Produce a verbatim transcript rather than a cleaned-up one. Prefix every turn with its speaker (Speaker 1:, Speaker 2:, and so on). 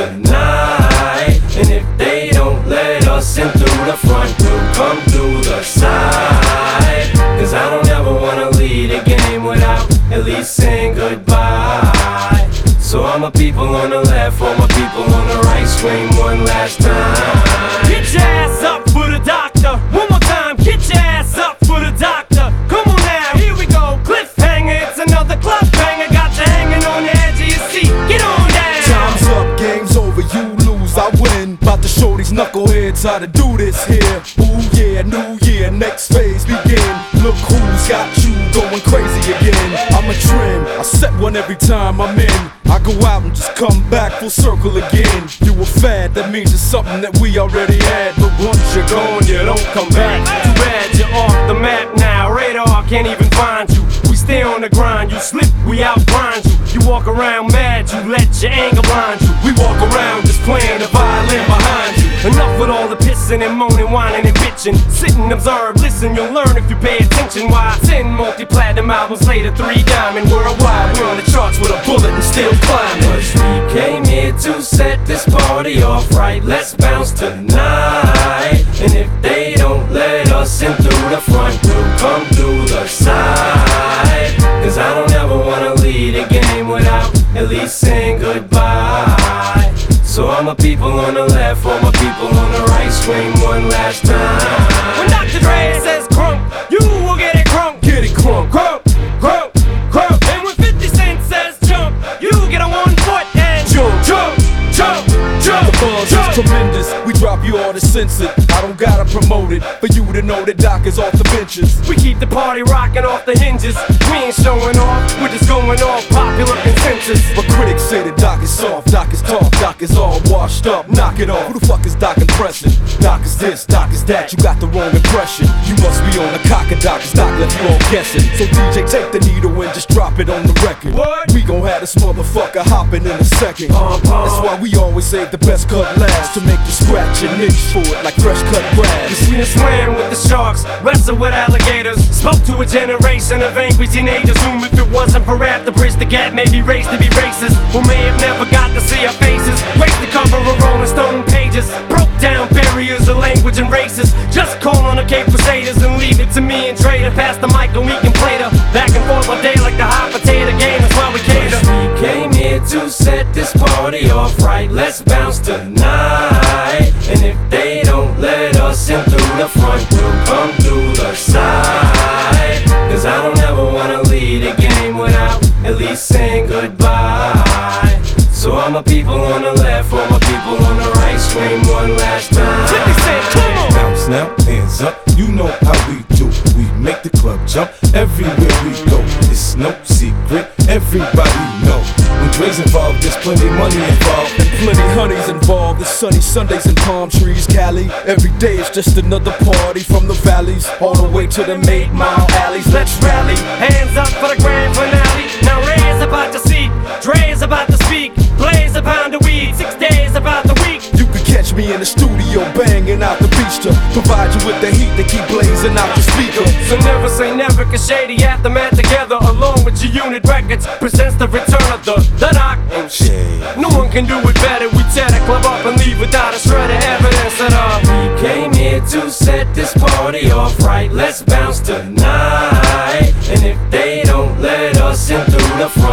Speaker 1: tonight. And if they don't let us in through the front, we'll come through the side. Cause I don't ever wanna lead a game without at least saying goodbye. So all my people on the left, all my people on the right, scream one last time.
Speaker 2: Get your ass up for the doctor. One more time, get your ass up for the doctor. Come on now, here we go. Cliffhanger, it's another club banger. Got you hanging on the edge of your seat. Get on down.
Speaker 3: Time's up, game's over, you lose, I win. About to show these knuckleheads how to do this here. Ooh yeah, new year, next phase begin. Look who's got you going crazy again. I'm a trend, I set one every time I'm in. I go out and just come back full circle again. You a fad, that means it's something that we already had. But once you're gone, you don't come back.
Speaker 2: Too bad you're off the map now. Radar can't even find you. We stay on the grind, you slip, we outgrind you. You walk around mad, you let your anger blind you. We walk around just playing the violin behind you. Enough with all the pissing and moaning, whining and bitching. Sit and observe, listen, you'll learn if you pay attention. Why ten multi-platinum albums later, three diamond worldwide. We're on the charts with a bullet and still climbing.
Speaker 1: Cause we came here to set this party off right. Let's bounce tonight. And if they don't let us in through the front, we'll come through the side. Cause I don't ever wanna lead a game without at least saying goodbye. So all my people on the left, all my people on the right, scream one last time.
Speaker 2: When Doctor Dre says crunk, you will get it crunk.
Speaker 3: Get it crunk,
Speaker 2: Crunk, crunk, crunk. And when fifty Cent says jump, you get a one foot and
Speaker 3: jump,
Speaker 2: jump, jump, jump,
Speaker 3: the buzz
Speaker 2: jump.
Speaker 3: is tremendous, we drop you all to censored. I don't gotta promote it, for you to know that Doc is off the benches.
Speaker 2: We keep the party rocking off the hinges. We ain't showing off, we're just going off popular consensus.
Speaker 3: But critics say that Doc is soft, Doc is tough, Doc is all washed up. Knock it off, who the fuck is Doc impressing? Doc is this, Doc is that, you got the wrong impression. You must be on the cock of Doc, cause Doc left you all guessing. So D J, take the needle and just drop it on the record.
Speaker 2: What?
Speaker 3: We gon' have this motherfucker hopping in a second.
Speaker 2: Uh, uh.
Speaker 3: That's why we always save the best cut last, to make you scratch and itch for it like fresh cut grass.
Speaker 2: We done swam with the sharks, wrestled with alligators. Spoke to a generation of angry teenagers whom if it wasn't for rap, the bridge the gap may be raised to be racist. Who may have never got to see our faces, graced the cover of Rolling Stone pages. Broke down barriers of language and races. Just call on the Cape Crusaders and leave it to me and Trey to pass the mic and we can play the back and forth all day like the hot potato game. That's why we cater.
Speaker 1: We came here to set this party off right. Let's bounce tonight. And if they don't let us in through the front, we'll come through the side. Cause I don't ever wanna lead a game without at least saying goodbye. So all my people on the left, all my people on the right, scream one last time.
Speaker 2: fifty Cent, come on.
Speaker 4: Bounce now, hands up, you know how we do. We make the club jump everywhere we go. It's no secret, everybody know. When Dre's involved, there's plenty money involved.
Speaker 3: And plenty honeys involved, the sunny Sundays and palm trees, Cali. Every day is just another party from the valleys all the way to the eight mile alleys. Let's rally.
Speaker 2: Hands up for the grand finale. Now Ray is about to see, Dre is about to speak. Blaze a pound of weed, six days about the week.
Speaker 3: You could catch me in the studio banging out the beach to provide you with the heat to keep blazing out the speaker.
Speaker 2: So never say never, cause Shady Aftermath together along with your unit records presents the return of the, the Doc and shit. No one can do it better. We tear the club up and leave without a shred of evidence that uh
Speaker 1: We came here to set this party off right. Let's bounce tonight. And if they don't let us in through the front,